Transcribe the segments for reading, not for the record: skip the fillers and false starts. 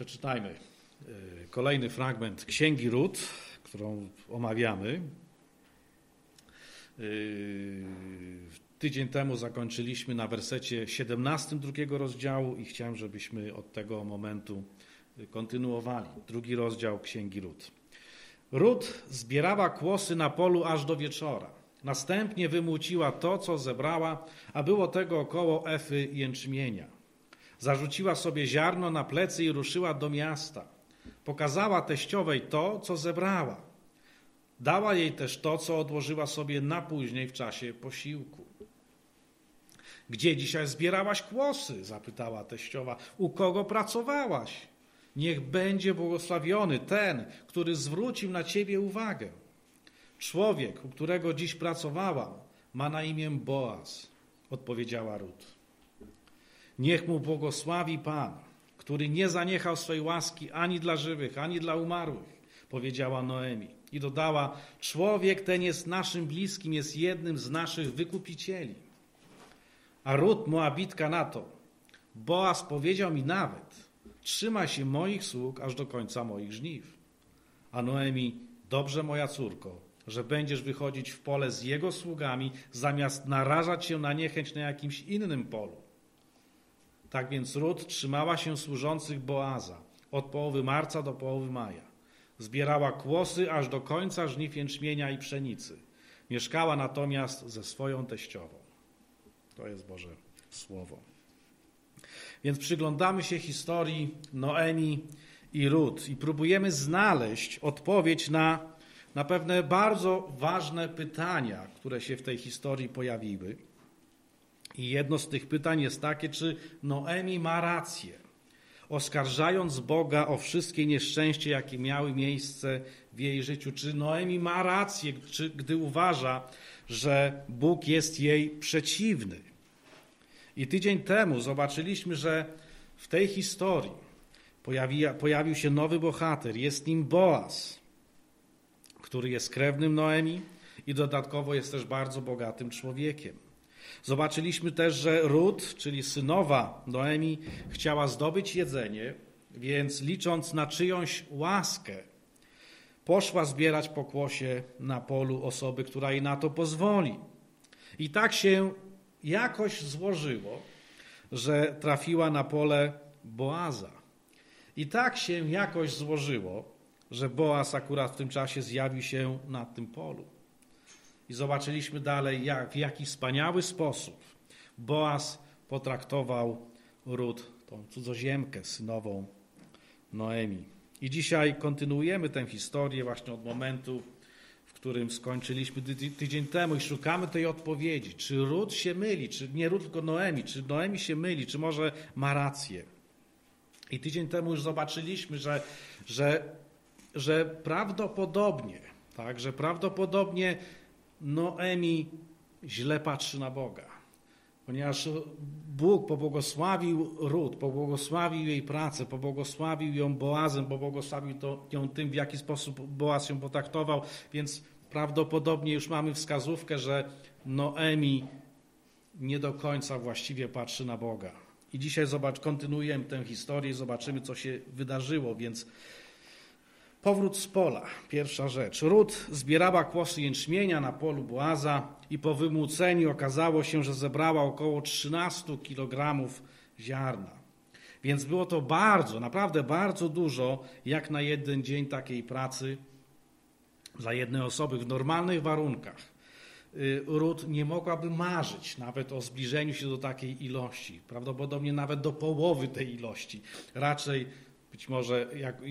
Przeczytajmy kolejny fragment Księgi Rut, którą omawiamy. Tydzień temu zakończyliśmy na wersecie 17 drugiego rozdziału i chciałem, żebyśmy od tego momentu kontynuowali. Drugi rozdział Księgi Rut. Rut zbierała kłosy na polu aż do wieczora. Następnie wymłóciła to, co zebrała, a było tego około efy jęczmienia. Zarzuciła sobie ziarno na plecy i ruszyła do miasta. Pokazała teściowej to, co zebrała. Dała jej też to, co odłożyła sobie na później w czasie posiłku. Gdzie dzisiaj zbierałaś kłosy? Zapytała teściowa. U kogo pracowałaś? Niech będzie błogosławiony ten, który zwrócił na ciebie uwagę. Człowiek, u którego dziś pracowałam, ma na imię Boaz, odpowiedziała Rut. Niech mu błogosławi Pan, który nie zaniechał swej łaski ani dla żywych, ani dla umarłych, powiedziała Noemi. I dodała, człowiek ten jest naszym bliskim, jest jednym z naszych wykupicieli. A Rut, Moabitka, na to, Boaz powiedział mi nawet, trzymaj się moich sług aż do końca moich żniw. A Noemi, dobrze moja córko, że będziesz wychodzić w pole z jego sługami, zamiast narażać się na niechęć na jakimś innym polu. Tak więc Rut trzymała się służących Boaza od połowy marca do połowy maja. Zbierała kłosy aż do końca żniw jęczmienia i pszenicy. Mieszkała natomiast ze swoją teściową. To jest Boże Słowo. Więc przyglądamy się historii Noemi i Rut i próbujemy znaleźć odpowiedź na pewne bardzo ważne pytania, które się w tej historii pojawiły. I jedno z tych pytań jest takie, czy Noemi ma rację, oskarżając Boga o wszystkie nieszczęście, jakie miały miejsce w jej życiu. Czy Noemi ma rację, gdy uważa, że Bóg jest jej przeciwny. I tydzień temu zobaczyliśmy, że w tej historii pojawił się nowy bohater. Jest nim Boaz, który jest krewnym Noemi i dodatkowo jest też bardzo bogatym człowiekiem. Zobaczyliśmy też, że Rut, czyli synowa Noemi, chciała zdobyć jedzenie, więc licząc na czyjąś łaskę, poszła zbierać pokłosie na polu osoby, która jej na to pozwoli. I tak się jakoś złożyło, że trafiła na pole Boaza. I tak się jakoś złożyło, że Boaz akurat w tym czasie zjawił się na tym polu. I zobaczyliśmy dalej, w jaki wspaniały sposób Boaz potraktował Rut, tą cudzoziemkę synową Noemi. I dzisiaj kontynuujemy tę historię właśnie od momentu, w którym skończyliśmy tydzień temu i szukamy tej odpowiedzi. Czy Rut się myli, czy nie Rut, tylko Noemi, czy Noemi się myli, czy może ma rację. I tydzień temu już zobaczyliśmy, że prawdopodobnie, tak, że prawdopodobnie Noemi źle patrzy na Boga, ponieważ Bóg pobłogosławił Rut, pobłogosławił jej pracę, pobłogosławił ją Boazem, pobłogosławił ją tym, w jaki sposób Boaz ją potraktował, więc prawdopodobnie już mamy wskazówkę, że Noemi nie do końca właściwie patrzy na Boga. I dzisiaj kontynuujemy tę historię i zobaczymy, co się wydarzyło, więc powrót z pola, pierwsza rzecz. Rut zbierała kłosy jęczmienia na polu Boaza i po wymłóceniu okazało się, że zebrała około 13 kg ziarna. Więc było to bardzo, naprawdę bardzo dużo, jak na jeden dzień takiej pracy dla jednej osoby w normalnych warunkach. Rut nie mogłaby marzyć nawet o zbliżeniu się do takiej ilości, prawdopodobnie nawet do połowy tej ilości. Raczej być może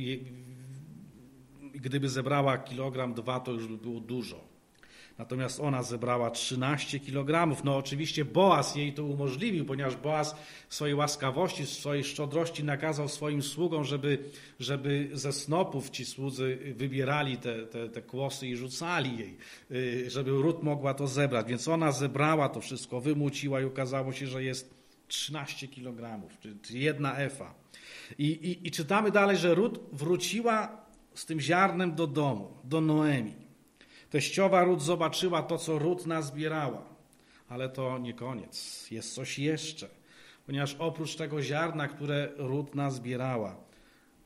gdyby zebrała 1-2 kg, to już by było dużo. Natomiast ona zebrała 13 kg. No oczywiście Boaz jej to umożliwił, ponieważ Boaz w swojej łaskawości, w swojej szczodrości nakazał swoim sługom, żeby ze snopów ci słudzy wybierali te kłosy i rzucali jej, żeby Rut mogła to zebrać. Więc ona zebrała to wszystko, wymłóciła i okazało się, że jest 13 kg, czy 1 efa. I czytamy dalej, że Rut wróciła z tym ziarnem do domu, do Noemi. Teściowa Rut zobaczyła to, co Rut nazbierała. Ale to nie koniec. Jest coś jeszcze. Ponieważ oprócz tego ziarna, które Rut nazbierała,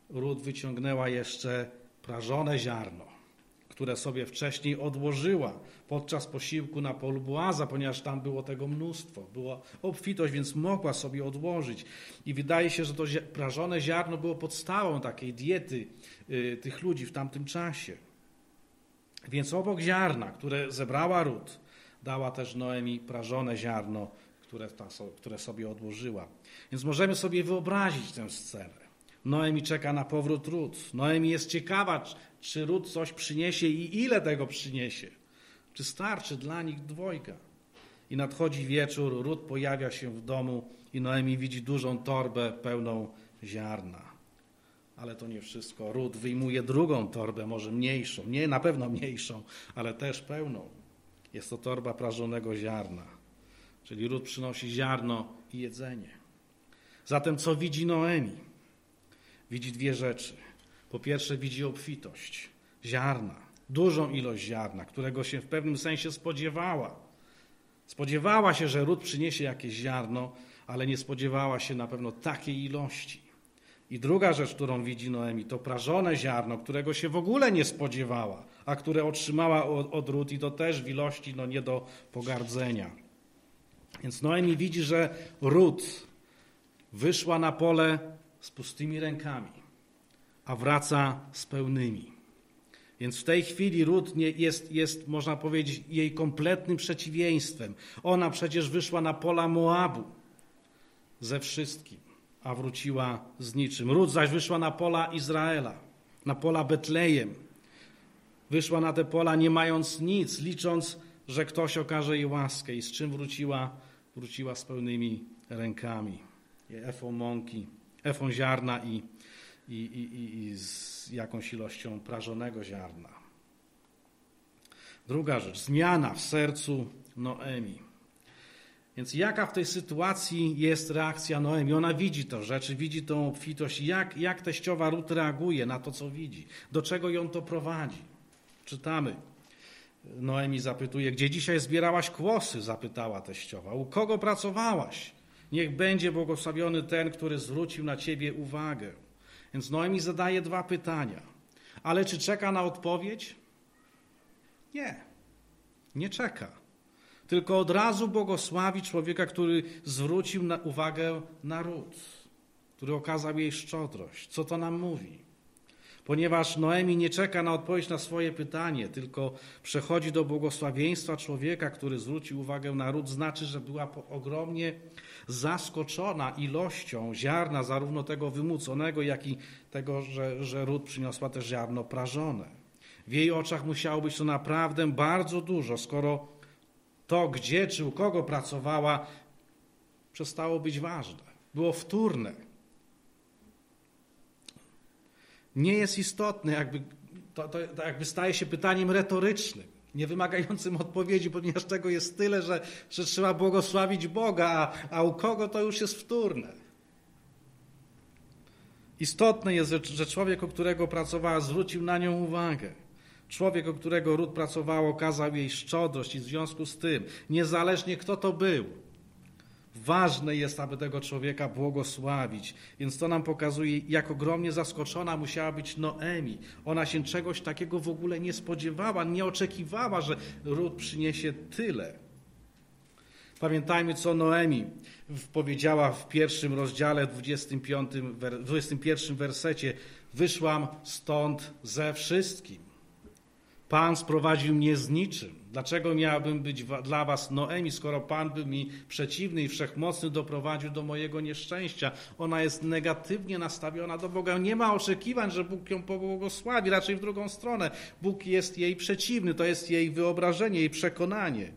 Rut wyciągnęła jeszcze prażone ziarno, które sobie wcześniej odłożyła podczas posiłku na polu Boaza, ponieważ tam było tego mnóstwo. Była obfitość, więc mogła sobie odłożyć. I wydaje się, że to prażone ziarno było podstawą takiej diety tych ludzi w tamtym czasie. Więc obok ziarna, które zebrała Rut, dała też Noemi prażone ziarno, które sobie odłożyła. Więc możemy sobie wyobrazić tę scenę. Noemi czeka na powrót Rut. Noemi jest ciekawa, czy Rut coś przyniesie i ile tego przyniesie. Czy starczy dla nich dwojga. I nadchodzi wieczór, Rut pojawia się w domu i Noemi widzi dużą torbę pełną ziarna. Ale to nie wszystko. Rut wyjmuje drugą torbę, może mniejszą. Nie, na pewno mniejszą, ale też pełną. Jest to torba prażonego ziarna. Czyli Rut przynosi ziarno i jedzenie. Zatem co widzi Noemi? Widzi dwie rzeczy. Po pierwsze widzi obfitość ziarna, dużą ilość ziarna, którego się w pewnym sensie spodziewała. Spodziewała się, że Rut przyniesie jakieś ziarno, ale nie spodziewała się na pewno takiej ilości. I druga rzecz, którą widzi Noemi, to prażone ziarno, którego się w ogóle nie spodziewała, a które otrzymała od Rut i to też w ilości nie do pogardzenia. Więc Noemi widzi, że Rut wyszła na pole z pustymi rękami, a wraca z pełnymi. Więc w tej chwili Rut jest, można powiedzieć, jej kompletnym przeciwieństwem. Ona przecież wyszła na pola Moabu ze wszystkim, a wróciła z niczym. Rut zaś wyszła na pola Izraela, na pola Betlejem. Wyszła na te pola nie mając nic, licząc, że ktoś okaże jej łaskę. I z czym wróciła? Wróciła z pełnymi rękami. Efą mąki, efą ziarna i z jakąś ilością prażonego ziarna. Druga rzecz, zmiana w sercu Noemi. Więc jaka w tej sytuacji jest reakcja Noemi? Ona widzi to rzeczy, widzi tą obfitość. Jak teściowa Rut reaguje na to, co widzi? Do czego ją to prowadzi? Czytamy. Noemi zapytuje, gdzie dzisiaj zbierałaś kłosy? Zapytała teściowa. U kogo pracowałaś? Niech będzie błogosławiony ten, który zwrócił na ciebie uwagę. Więc Noemi zadaje dwa pytania. Ale czy czeka na odpowiedź? Nie, nie czeka. Tylko od razu błogosławi człowieka, który zwrócił uwagę na Rut, który okazał jej szczodrość. Co to nam mówi? Ponieważ Noemi nie czeka na odpowiedź na swoje pytanie, tylko przechodzi do błogosławieństwa człowieka, który zwrócił uwagę na Rut, znaczy, że była ogromnie zaskoczona ilością ziarna, zarówno tego wymuconego, jak i tego, że Rut przyniosła też ziarno prażone. W jej oczach musiało być to naprawdę bardzo dużo, skoro to, gdzie czy u kogo pracowała, przestało być ważne. Było wtórne. Nie jest istotne, to jakby staje się pytaniem retorycznym, nie wymagającym odpowiedzi, ponieważ tego jest tyle, że trzeba błogosławić Boga, a u kogo to już jest wtórne. Istotne jest, że człowiek, o którego pracowała, zwrócił na nią uwagę. Człowiek, o którego Rut pracowała, okazał jej szczodrość i w związku z tym, niezależnie kto to był, ważne jest, aby tego człowieka błogosławić. Więc to nam pokazuje, jak ogromnie zaskoczona musiała być Noemi. Ona się czegoś takiego w ogóle nie spodziewała, nie oczekiwała, że Rut przyniesie tyle. Pamiętajmy, co Noemi powiedziała w pierwszym rozdziale, 21 wersecie. Wyszłam stąd ze wszystkim. Pan sprowadził mnie z niczym. Dlaczego miałbym być dla was Noemi, skoro Pan był mi przeciwny i wszechmocny doprowadził do mojego nieszczęścia? Ona jest negatywnie nastawiona do Boga. Nie ma oczekiwań, że Bóg ją pobłogosławi, raczej w drugą stronę. Bóg jest jej przeciwny, to jest jej wyobrażenie, jej przekonanie.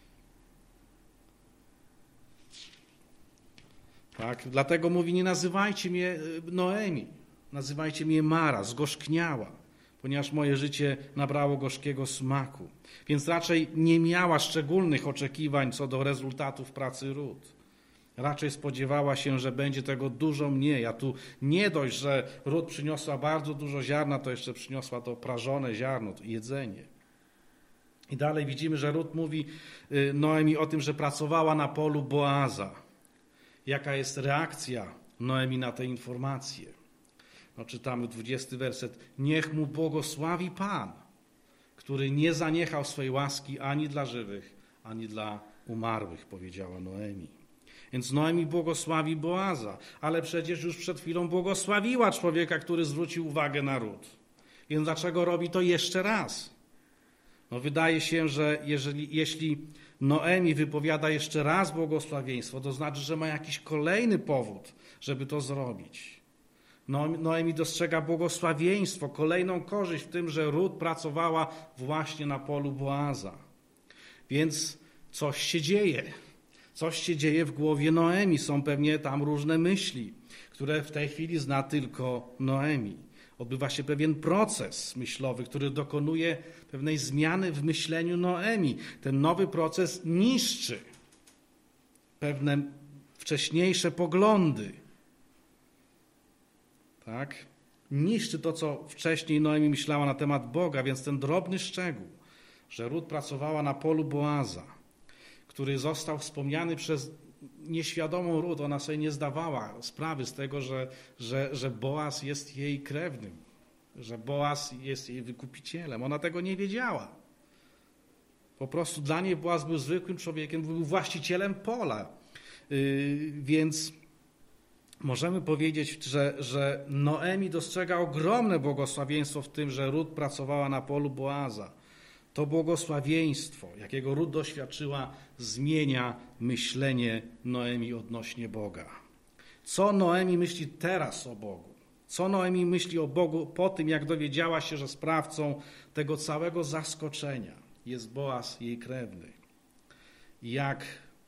Tak? Dlatego mówi, nie nazywajcie mnie Noemi, nazywajcie mnie Mara, zgorzkniała, ponieważ moje życie nabrało gorzkiego smaku. Więc raczej nie miała szczególnych oczekiwań co do rezultatów pracy Rut. Raczej spodziewała się, że będzie tego dużo mniej, a tu nie dość, że Rut przyniosła bardzo dużo ziarna, to jeszcze przyniosła to prażone ziarno, to jedzenie. I dalej widzimy, że Rut mówi Noemi o tym, że pracowała na polu Boaza. Jaka jest reakcja Noemi na te informacje? No, czytamy 20 werset. Niech mu błogosławi Pan, który nie zaniechał swej łaski ani dla żywych, ani dla umarłych, powiedziała Noemi. Więc Noemi błogosławi Boaza, ale przecież już przed chwilą błogosławiła człowieka, który zwrócił uwagę na ród. Więc dlaczego robi to jeszcze raz? No wydaje się, że jeśli Noemi wypowiada jeszcze raz błogosławieństwo, to znaczy, że ma jakiś kolejny powód, żeby to zrobić. Noemi dostrzega błogosławieństwo, kolejną korzyść w tym, że Rut pracowała właśnie na polu Boaza. Więc coś się dzieje. Coś się dzieje w głowie Noemi. Są pewnie tam różne myśli, które w tej chwili zna tylko Noemi. Odbywa się pewien proces myślowy, który dokonuje pewnej zmiany w myśleniu Noemi. Ten nowy proces niszczy pewne wcześniejsze poglądy. Tak? Niszczy to, co wcześniej Noemi myślała na temat Boga, więc ten drobny szczegół, że Rut pracowała na polu Boaza, który został wspomniany przez nieświadomą Rut, ona sobie nie zdawała sprawy z tego, że Boaz jest jej krewnym, że Boaz jest jej wykupicielem. Ona tego nie wiedziała. Po prostu dla niej Boaz był zwykłym człowiekiem, był właścicielem pola. Więc możemy powiedzieć, że Noemi dostrzega ogromne błogosławieństwo w tym, że Rut pracowała na polu Boaza. To błogosławieństwo, jakiego Rut doświadczyła, zmienia myślenie Noemi odnośnie Boga. Co Noemi myśli teraz o Bogu? Co Noemi myśli o Bogu po tym, jak dowiedziała się, że sprawcą tego całego zaskoczenia jest Boaz, jej krewny? Jak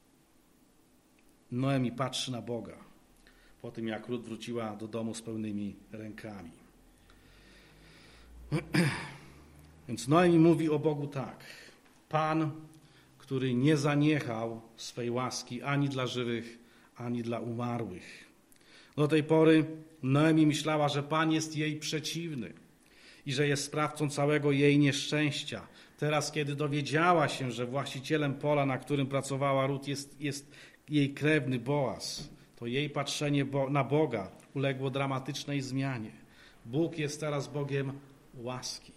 Noemi patrzy na Boga po tym, jak Rut wróciła do domu z pełnymi rękami. Więc Noemi mówi o Bogu tak. Pan, który nie zaniechał swej łaski ani dla żywych, ani dla umarłych. Do tej pory Noemi myślała, że Pan jest jej przeciwny i że jest sprawcą całego jej nieszczęścia. Teraz, kiedy dowiedziała się, że właścicielem pola, na którym pracowała Rut, jest jej krewny Boaz, to jej patrzenie na Boga uległo dramatycznej zmianie. Bóg jest teraz Bogiem łaski.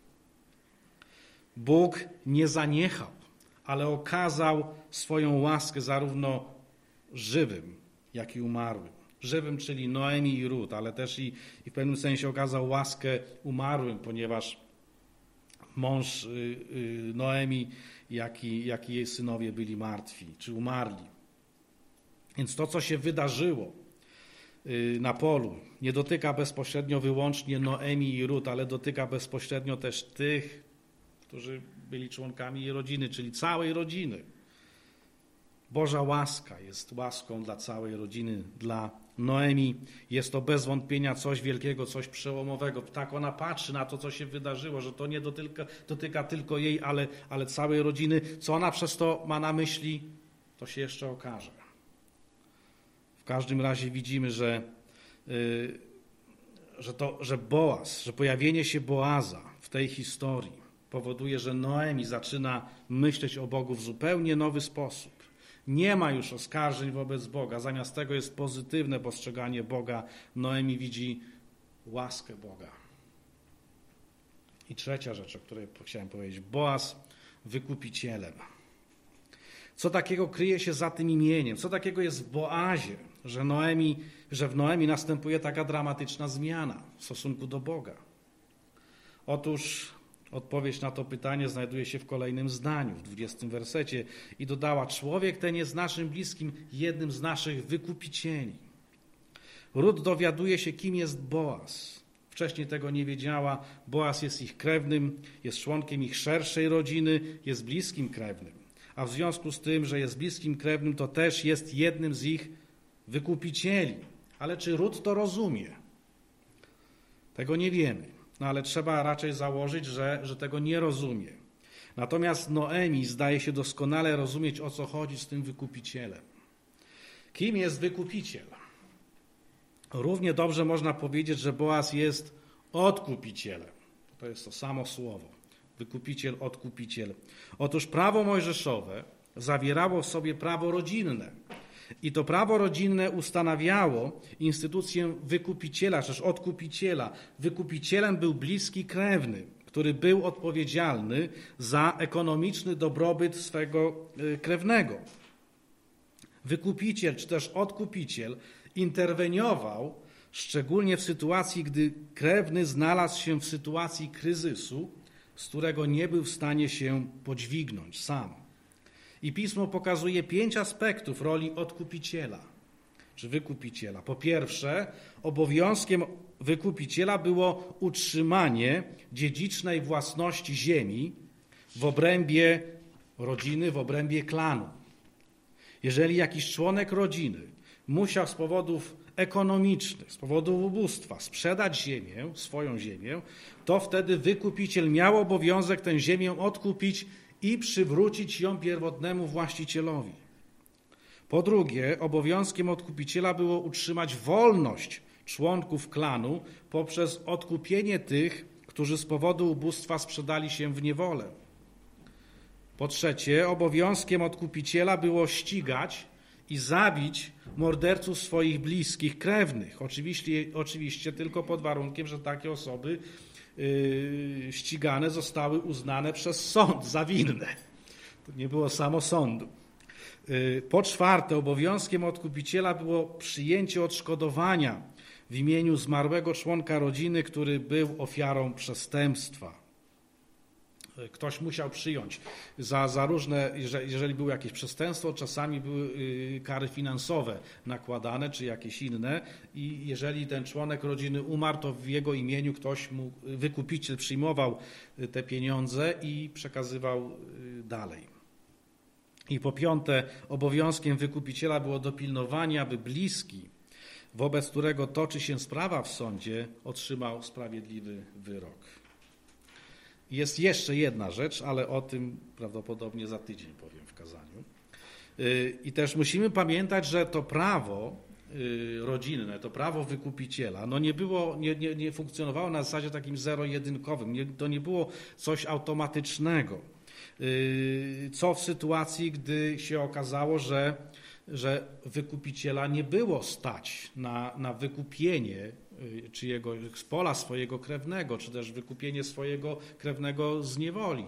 Bóg nie zaniechał, ale okazał swoją łaskę zarówno żywym, jak i umarłym. Żywym, czyli Noemi i Rut, ale też i w pewnym sensie okazał łaskę umarłym, ponieważ mąż Noemi, jak i jej synowie byli martwi, czy umarli. Więc to, co się wydarzyło na polu, nie dotyka bezpośrednio wyłącznie Noemi i Rut, ale dotyka bezpośrednio też tych, którzy byli członkami jej rodziny, czyli całej rodziny. Boża łaska jest łaską dla całej rodziny, dla Noemi. Jest to bez wątpienia coś wielkiego, coś przełomowego. Tak ona patrzy na to, co się wydarzyło, że to nie dotyka tylko jej, ale całej rodziny. Co ona przez to ma na myśli, to się jeszcze okaże. W każdym razie widzimy, że Boaz, że pojawienie się Boaza w tej historii powoduje, że Noemi zaczyna myśleć o Bogu w zupełnie nowy sposób. Nie ma już oskarżeń wobec Boga. Zamiast tego jest pozytywne postrzeganie Boga. Noemi widzi łaskę Boga. I trzecia rzecz, o której chciałem powiedzieć. Boaz wykupicielem. Co takiego kryje się za tym imieniem? Co takiego jest w Boazie, że w Noemi następuje taka dramatyczna zmiana w stosunku do Boga? Otóż odpowiedź na to pytanie znajduje się w kolejnym zdaniu, w 20 wersecie. I dodała, człowiek ten jest naszym bliskim, jednym z naszych wykupicieli. Rut dowiaduje się, kim jest Boaz. Wcześniej tego nie wiedziała. Boaz jest ich krewnym, jest członkiem ich szerszej rodziny, jest bliskim krewnym. A w związku z tym, że jest bliskim krewnym, to też jest jednym z ich wykupicieli. Ale czy Rut to rozumie? Tego nie wiemy. No ale trzeba raczej założyć, że tego nie rozumie. Natomiast Noemi zdaje się doskonale rozumieć, o co chodzi z tym wykupicielem. Kim jest wykupiciel? Równie dobrze można powiedzieć, że Boaz jest odkupicielem. To jest to samo słowo. Wykupiciel, odkupiciel. Otóż prawo mojżeszowe zawierało w sobie prawo rodzinne. I to prawo rodzinne ustanawiało instytucję wykupiciela, czy też odkupiciela. Wykupicielem był bliski krewny, który był odpowiedzialny za ekonomiczny dobrobyt swego krewnego. Wykupiciel, czy też odkupiciel interweniował, szczególnie w sytuacji, gdy krewny znalazł się w sytuacji kryzysu, z którego nie był w stanie się podźwignąć sam. I Pismo pokazuje 5 aspektów roli odkupiciela, czy wykupiciela. Po pierwsze, obowiązkiem wykupiciela było utrzymanie dziedzicznej własności ziemi w obrębie rodziny, w obrębie klanu. Jeżeli jakiś członek rodziny musiał z powodów ekonomicznych, z powodu ubóstwa sprzedać ziemię, swoją ziemię, to wtedy wykupiciel miał obowiązek tę ziemię odkupić i przywrócić ją pierwotnemu właścicielowi. Po drugie, obowiązkiem odkupiciela było utrzymać wolność członków klanu poprzez odkupienie tych, którzy z powodu ubóstwa sprzedali się w niewolę. Po trzecie, obowiązkiem odkupiciela było ścigać i zabić morderców swoich bliskich, krewnych. Oczywiście tylko pod warunkiem, że takie osoby ścigane zostały uznane przez sąd za winne. To nie było samosądu. Po czwarte, obowiązkiem odkupiciela było przyjęcie odszkodowania w imieniu zmarłego członka rodziny, który był ofiarą przestępstwa. Ktoś musiał przyjąć za różne, jeżeli było jakieś przestępstwo, czasami były kary finansowe nakładane, czy jakieś inne i jeżeli ten członek rodziny umarł, to w jego imieniu ktoś mu, wykupiciel przyjmował te pieniądze i przekazywał dalej. I po piąte, obowiązkiem wykupiciela było dopilnowanie, aby bliski, wobec którego toczy się sprawa w sądzie, otrzymał sprawiedliwy wyrok. Jest jeszcze jedna rzecz, ale o tym prawdopodobnie za tydzień powiem w kazaniu. I też musimy pamiętać, że to prawo rodzinne, to prawo wykupiciela, nie funkcjonowało na zasadzie takim zero-jedynkowym. To nie było coś automatycznego. Co w sytuacji, gdy się okazało, że wykupiciela nie było stać na wykupienie z pola swojego krewnego, czy też wykupienie swojego krewnego z niewoli.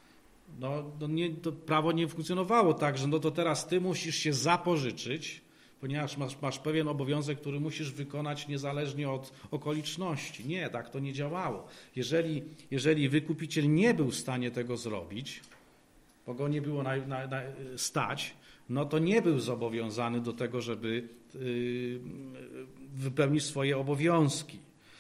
To prawo nie funkcjonowało tak, że to teraz ty musisz się zapożyczyć, ponieważ masz pewien obowiązek, który musisz wykonać niezależnie od okoliczności. Nie, tak to nie działało. Jeżeli wykupiciel nie był w stanie tego zrobić, bo go nie było stać, to nie był zobowiązany do tego, żeby wypełnić swoje obowiązki.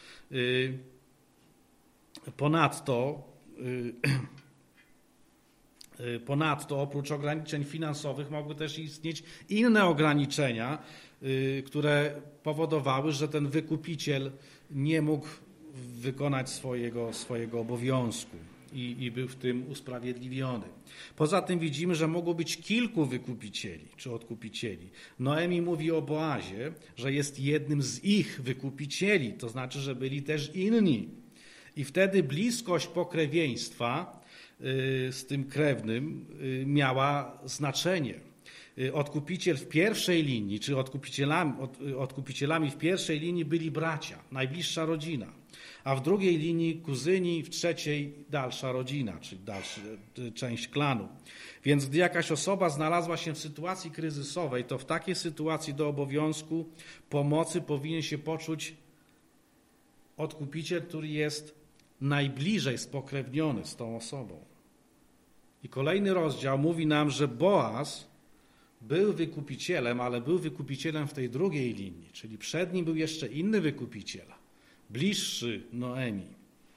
Ponadto oprócz ograniczeń finansowych mogły też istnieć inne ograniczenia, które powodowały, że ten wykupiciel nie mógł wykonać swojego obowiązku i był w tym usprawiedliwiony. Poza tym widzimy, że mogło być kilku wykupicieli czy odkupicieli. Noemi mówi o Boazie, że jest jednym z ich wykupicieli, to znaczy, że byli też inni. I wtedy bliskość pokrewieństwa z tym krewnym miała znaczenie. Odkupiciel w pierwszej linii, czy odkupicielami w pierwszej linii byli bracia, najbliższa rodzina, a w drugiej linii kuzyni, w trzeciej dalsza rodzina, czyli dalsza część klanu. Więc gdy jakaś osoba znalazła się w sytuacji kryzysowej, to w takiej sytuacji do obowiązku pomocy powinien się poczuć odkupiciel, który jest najbliżej spokrewniony z tą osobą. I kolejny rozdział mówi nam, że Boaz był wykupicielem, ale był wykupicielem w tej drugiej linii, czyli przed nim był jeszcze inny wykupiciel, bliższy Noemi.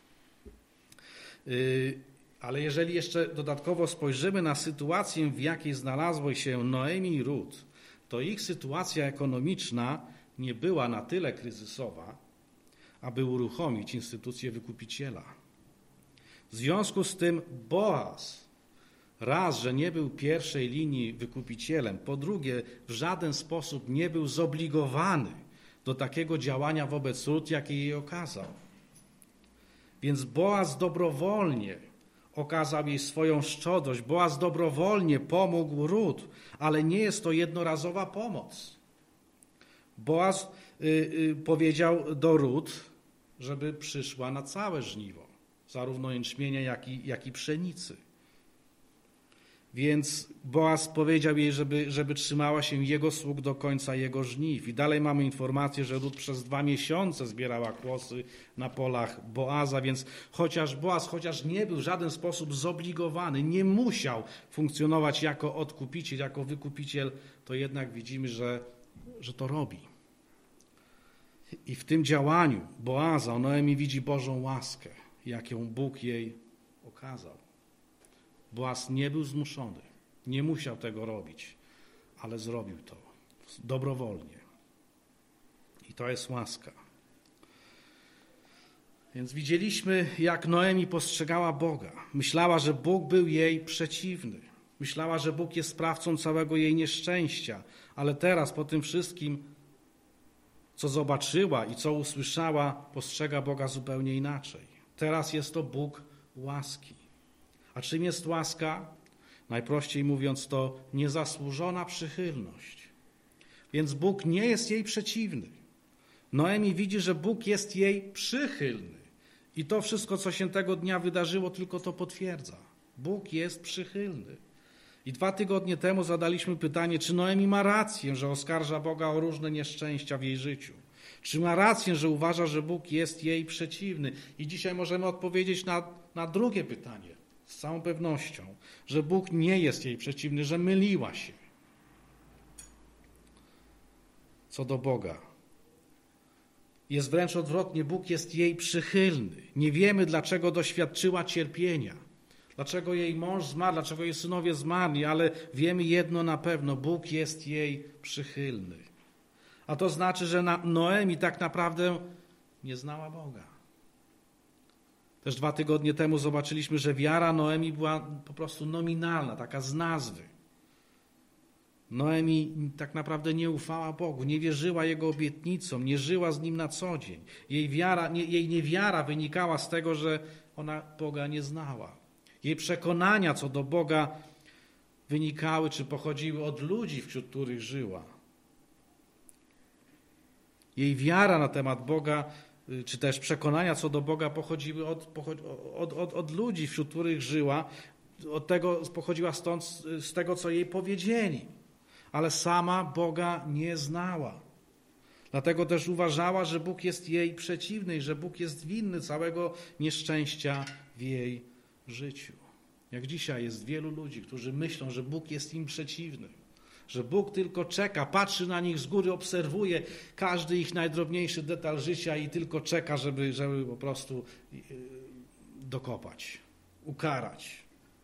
Ale jeżeli jeszcze dodatkowo spojrzymy na sytuację, w jakiej znalazły się Noemi i Rut, to ich sytuacja ekonomiczna nie była na tyle kryzysowa, aby uruchomić instytucję wykupiciela. W związku z tym Boaz raz, że nie był pierwszej linii wykupicielem, po drugie w żaden sposób nie był zobligowany do takiego działania wobec Rut, jakie jej okazał. Więc Boaz dobrowolnie okazał jej swoją szczodrość. Boaz dobrowolnie pomógł Rut, ale nie jest to jednorazowa pomoc. Boaz powiedział do Rut, żeby przyszła na całe żniwo, zarówno jęczmienia, jak i pszenicy. Więc Boaz powiedział jej, żeby trzymała się jego sług do końca jego żniw. I dalej mamy informację, że Rut przez 2 miesiące zbierała kłosy na polach Boaza, więc chociaż nie był w żaden sposób zobligowany, nie musiał funkcjonować jako odkupiciel, jako wykupiciel, to jednak widzimy, że to robi. I w tym działaniu Boaza Noemi widzi Bożą łaskę, jaką Bóg jej okazał. Boaz nie był zmuszony, nie musiał tego robić, ale zrobił to dobrowolnie. I to jest łaska. Więc widzieliśmy, jak Noemi postrzegała Boga. Myślała, że Bóg był jej przeciwny. Myślała, że Bóg jest sprawcą całego jej nieszczęścia. Ale teraz po tym wszystkim, co zobaczyła i co usłyszała, postrzega Boga zupełnie inaczej. Teraz jest to Bóg łaski. A czym jest łaska? Najprościej mówiąc, to niezasłużona przychylność. Więc Bóg nie jest jej przeciwny. Noemi widzi, że Bóg jest jej przychylny. I to wszystko, co się tego dnia wydarzyło, tylko to potwierdza. Bóg jest przychylny. I 2 tygodnie temu zadaliśmy pytanie, czy Noemi ma rację, że oskarża Boga o różne nieszczęścia w jej życiu. Czy ma rację, że uważa, że Bóg jest jej przeciwny. I dzisiaj możemy odpowiedzieć na drugie pytanie. Z całą pewnością, że Bóg nie jest jej przeciwny, że myliła się co do Boga. Jest wręcz odwrotnie, Bóg jest jej przychylny. Nie wiemy, dlaczego doświadczyła cierpienia, dlaczego jej mąż zmarł, dlaczego jej synowie zmarli, ale wiemy jedno na pewno, Bóg jest jej przychylny. A to znaczy, że Noemi tak naprawdę nie znała Boga. Też 2 tygodnie temu zobaczyliśmy, że wiara Noemi była po prostu nominalna, taka z nazwy. Noemi tak naprawdę nie ufała Bogu, nie wierzyła Jego obietnicom, nie żyła z Nim na co dzień. Jej niewiara wynikała z tego, że ona Boga nie znała. Jej przekonania co do Boga wynikały czy pochodziły od ludzi, wśród których żyła. Jej wiara na temat Boga czy też przekonania co do Boga pochodziły od ludzi, wśród których żyła, pochodziła z tego, co jej powiedzieli. Ale sama Boga nie znała. Dlatego też uważała, że Bóg jest jej przeciwny i że Bóg jest winny całego nieszczęścia w jej życiu. Jak dzisiaj jest wielu ludzi, którzy myślą, że Bóg jest im przeciwny. Że Bóg tylko czeka, patrzy na nich z góry, obserwuje każdy ich najdrobniejszy detal życia i tylko czeka, żeby po prostu dokopać, ukarać,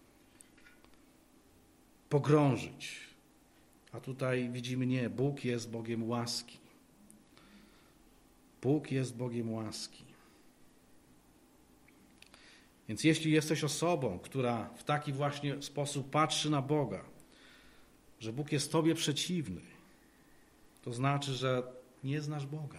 pogrążyć. A tutaj widzimy nie, Bóg jest Bogiem łaski. Bóg jest Bogiem łaski. Więc jeśli jesteś osobą, która w taki właśnie sposób patrzy na Boga, że Bóg jest tobie przeciwny, to znaczy, że nie znasz Boga.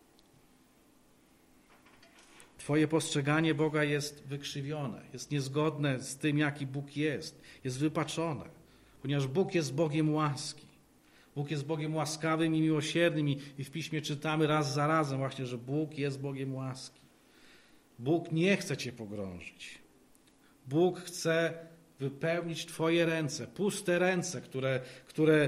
Twoje postrzeganie Boga jest wykrzywione, jest niezgodne z tym, jaki Bóg jest wypaczone, ponieważ Bóg jest Bogiem łaski. Bóg jest Bogiem łaskawym i miłosiernym i w Piśmie czytamy raz za razem właśnie, że Bóg jest Bogiem łaski. Bóg nie chce cię pogrążyć. Bóg chce wypełnić twoje ręce, puste ręce, które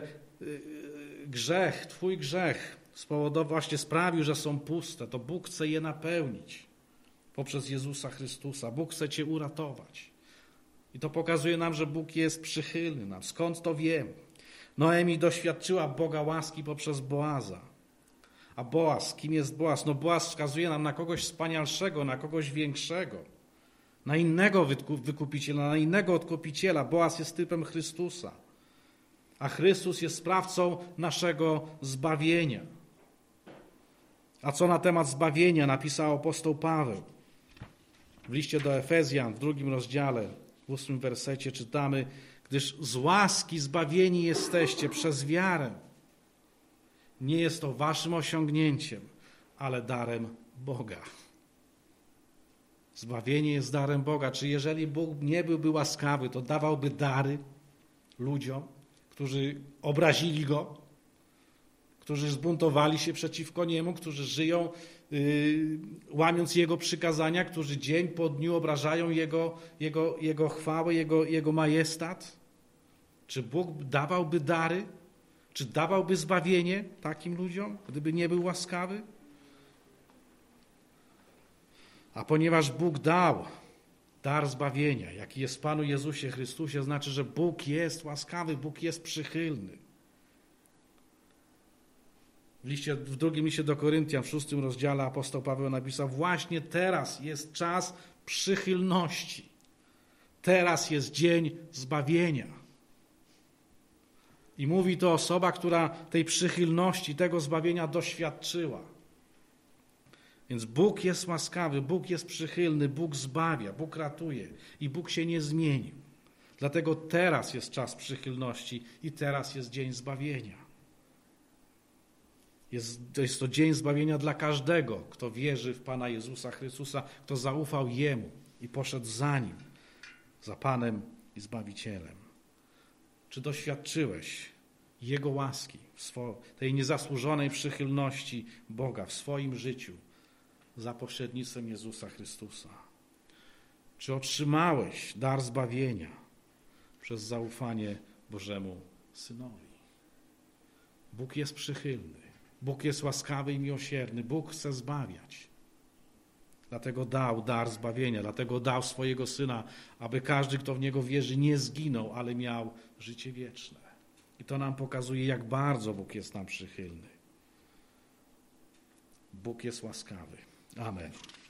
twój grzech spowodował, właśnie sprawił, że są puste. To Bóg chce je napełnić poprzez Jezusa Chrystusa. Bóg chce cię uratować. I to pokazuje nam, że Bóg jest przychylny nam. Skąd to wiemy? Noemi doświadczyła Boga łaski poprzez Boaza. A Boaz, kim jest Boaz? No Boaz wskazuje nam na kogoś wspanialszego, na kogoś większego, na innego wykupiciela, na innego odkupiciela. Boaz jest typem Chrystusa, a Chrystus jest sprawcą naszego zbawienia. A co na temat zbawienia napisał apostoł Paweł? W liście do Efezjan, w 2 rozdziale, w 8 wersecie czytamy: gdyż z łaski zbawieni jesteście przez wiarę. Nie jest to waszym osiągnięciem, ale darem Boga. Zbawienie jest darem Boga. Czy jeżeli Bóg nie byłby łaskawy, to dawałby dary ludziom, którzy obrazili Go, którzy zbuntowali się przeciwko Niemu, którzy żyją łamiąc Jego przykazania, którzy dzień po dniu obrażają Jego chwałę, Jego majestat? Czy Bóg dawałby dary? Czy dawałby zbawienie takim ludziom, gdyby nie był łaskawy? A ponieważ Bóg dał dar zbawienia, jaki jest w Panu Jezusie Chrystusie, znaczy, że Bóg jest łaskawy, Bóg jest przychylny. W drugim liście do Koryntian, w 6 rozdziale apostoł Paweł napisał: właśnie teraz jest czas przychylności. Teraz jest dzień zbawienia. I mówi to osoba, która tej przychylności, tego zbawienia doświadczyła. Więc Bóg jest łaskawy, Bóg jest przychylny, Bóg zbawia, Bóg ratuje i Bóg się nie zmienił. Dlatego teraz jest czas przychylności i teraz jest dzień zbawienia. Jest to dzień zbawienia dla każdego, kto wierzy w Pana Jezusa Chrystusa, kto zaufał Jemu i poszedł za Nim, za Panem i Zbawicielem. Czy doświadczyłeś Jego łaski, tej niezasłużonej przychylności Boga w swoim życiu za pośrednictwem Jezusa Chrystusa? Czy otrzymałeś dar zbawienia przez zaufanie Bożemu Synowi? Bóg jest przychylny, Bóg jest łaskawy i miłosierny, Bóg chce zbawiać. Dlatego dał dar zbawienia, dlatego dał swojego Syna, aby każdy, kto w Niego wierzy, nie zginął, ale miał życie wieczne. I to nam pokazuje, jak bardzo Bóg jest nam przychylny. Bóg jest łaskawy. Amen.